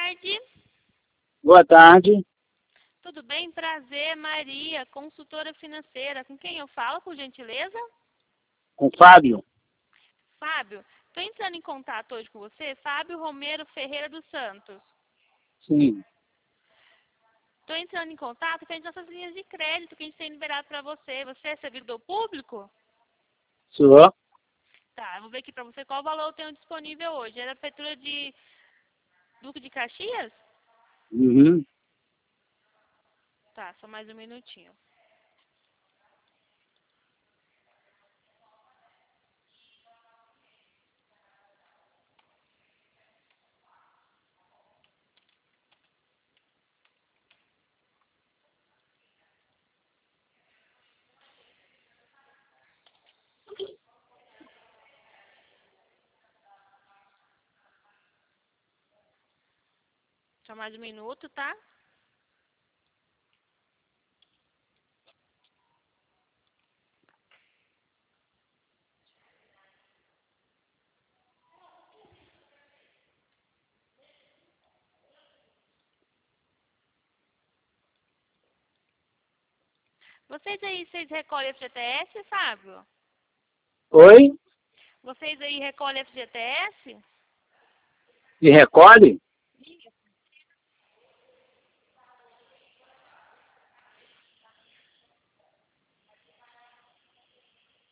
tarde. Boa tarde, Tudo bem? Prazer, Maria, consultora financeira. Com quem eu falo, por gentileza? com Fábio. Fábio, estou entrando em contato hoje com você. Fábio Romero Ferreira dos Santos. Sim, Estou entrando em contato com as nossas linhas de crédito que a gente tem liberado para você. Você é servidor público? sou. Tá, eu vou ver aqui para você qual valor eu tenho disponível hoje. É da Prefeitura de Duque de Caxias? Uhum. Tá, só mais um minutinho. Só mais um minuto, tá? Vocês recolhem FGTS, Fábio? Oi? Vocês aí recolhem FGTS? E recolhe?